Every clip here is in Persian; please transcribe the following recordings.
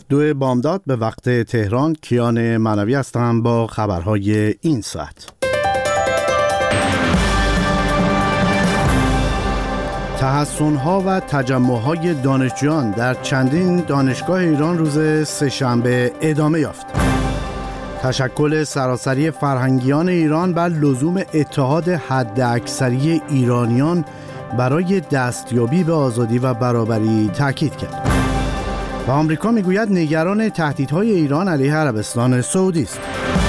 دو بامداد به وقت تهران. کیان معنوی هستم با خبرهای این ساعت. تحصن‌ها و تجمع‌های دانشجویان در چندین دانشگاه ایران روز سه‌شنبه ادامه یافت. تشکل سراسری فرهنگیان ایران بر لزوم اتحاد حداکثری ایرانیان برای دستیابی به آزادی و برابری تاکید کرد. و آمریکا میگوید نگران تهدیدهای ایران علیه عربستان سعودی است.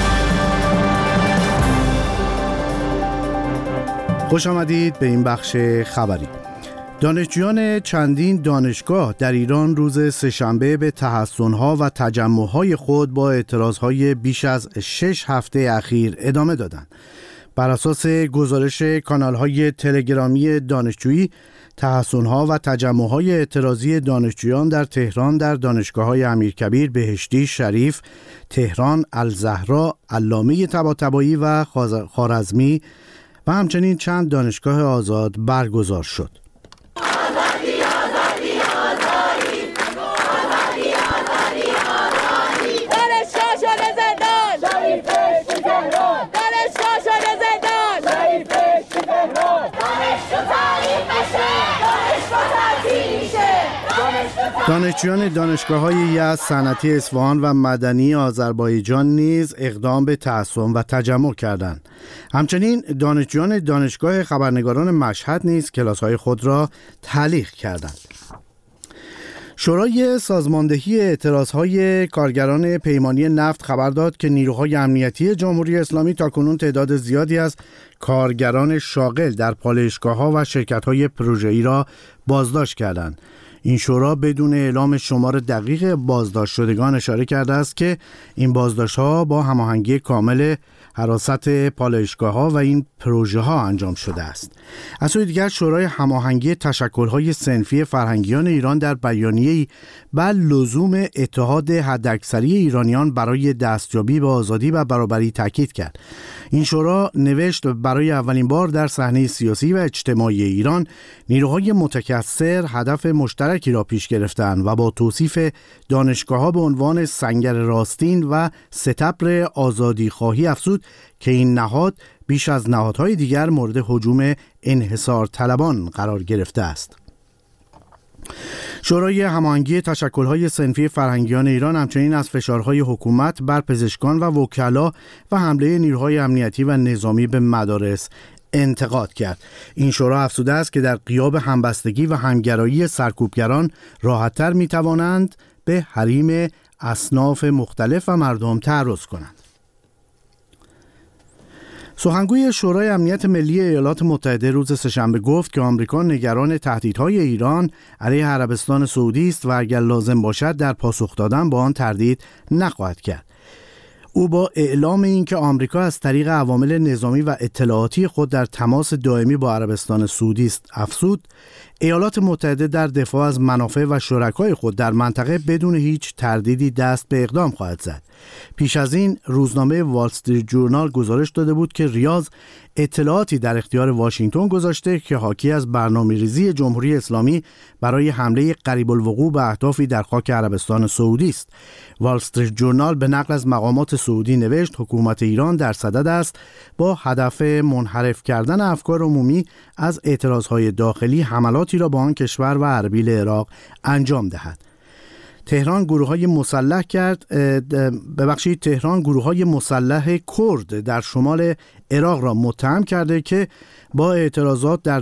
خوش آمدید به این بخش خبری. دانشجویان چندین دانشگاه در ایران روز سه‌شنبه به تحصن‌ها و تجمع‌های خود با اعتراضهای بیش از 6 هفته اخیر ادامه دادند. بر اساس گزارش کانال‌های تلگرامی دانشجویی، تحصن‌ها و تجمع‌های اعتراضی دانشجویان در تهران در دانشگاه‌های امیرکبیر، بهشتی، شریف، تهران، الزهرا، علامه طباطبایی و خوارزمی و همچنین چند دانشگاه آزاد برگزار شد. دانشجویان دانشگاه‌های یزد، صنعتی اصفهان و مدنی آذربایجان نیز اقدام به تحصن و تجمع کردند. همچنین دانشجویان دانشگاه خبرنگاران مشهد نیز کلاس‌های خود را تعلیق کردند. شورای سازماندهی اعتراضهای کارگران پیمانی نفت خبر داد که نیروهای امنیتی جمهوری اسلامی تاکنون تعداد زیادی از کارگران شاغل در پالایشگاه‌ها و شرکت‌های پروژه‌ای را بازداشت کردند. این شورا بدون اعلام شمار دقیق بازداشت شدگان اشاره کرده است که این بازداشت‌ها با هماهنگی کامل حراست پالایشگاه‌ها و این پروژه‌ها انجام شده است. از سوی دیگر شورای هماهنگی تشکل‌های صنفی فرهنگیان ایران در بیانیه‌ای بر لزوم اتحاد حداکثری ایرانیان برای دستیابی به آزادی و برابری تاکید کرد. این شورا نوشت برای اولین بار در صحنه سیاسی و اجتماعی ایران نیروهای متکثر هدف مشترکی را پیش گرفتند و با توصیف دانشگاه‌ها به عنوان سنگر راستین و ستبر آزادی خواهی افزود که این نهاد بیش از نهادهای دیگر مورد هجوم انحصار طلبان قرار گرفته است. شورای هماهنگی تشکل‌های صنفی فرهنگیان ایران همچنین از فشارهای حکومت بر پزشکان و وکلا و حمله نیروهای امنیتی و نظامی به مدارس انتقاد کرد. این شورا افزوده است که در غیاب همبستگی و همگرایی سرکوبگران راحت‌تر می‌توانند به حریم اصناف مختلف و مردم تعرض کنند. سخنگوی شورای امنیت ملی ایالات متحده روز سه‌شنبه گفت که آمریکا نگران تهدیدهای ایران علیه عربستان سعودی است و اگر لازم باشد در پاسخ دادن با آن تردید نخواهد کرد. او با اعلام اینکه آمریکا از طریق عوامل نظامی و اطلاعاتی خود در تماس دائمی با عربستان سعودی است افزود ایالات متحده در دفاع از منافع و شرکای خود در منطقه بدون هیچ تردیدی دست به اقدام خواهد زد. پیش از این روزنامه وال استریت جورنال گزارش داده بود که ریاض اطلاعاتی در اختیار واشنگتن گذاشته که حاکی از برنامه‌ریزی جمهوری اسلامی برای حمله قریب الوقوع به اهدافی در خاک عربستان سعودی است. وال استریت جورنال به نقل از مقامات سعودی نوشت حکومت ایران در صدد است با هدف منحرف کردن افکار عمومی از اعتراضهای داخلی حملاتی را به آن کشور و اربیل عراق انجام دهد. تهران گروه‌های مسلح کرد در شمال عراق را متهم کرده که به اعتراضات در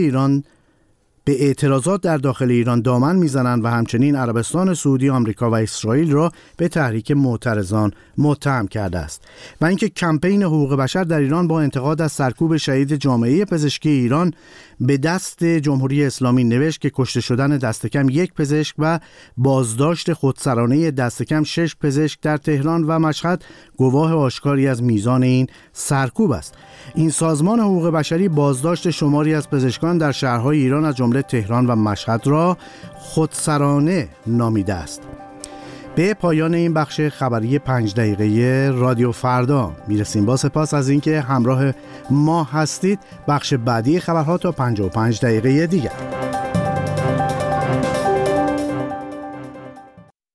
داخل ایران دامن میزنند و همچنین عربستان سعودی، آمریکا و اسرائیل را به تحریک معترضان متهم کرده است. و اینکه کمپین حقوق بشر در ایران با انتقاد از سرکوب شهید جامعه پزشکی ایران به دست جمهوری اسلامی نوشت که کشته شدن دست کم 1 پزشک و بازداشت خودسرانه دست کم 6 پزشک در تهران و مشهد گواه آشکاری از میزان این سرکوب است. این سازمان حقوق بشری بازداشت شماری از پزشکان در شهرهای ایران از جمله تهران و مشهد را خودسرانه نامیده است. به پایان این بخش خبری 5 دقیقه رادیو فردا میرسیم. با سپاس از اینکه همراه ما هستید. بخش بعدی خبرها تا 55 دقیقه دیگر.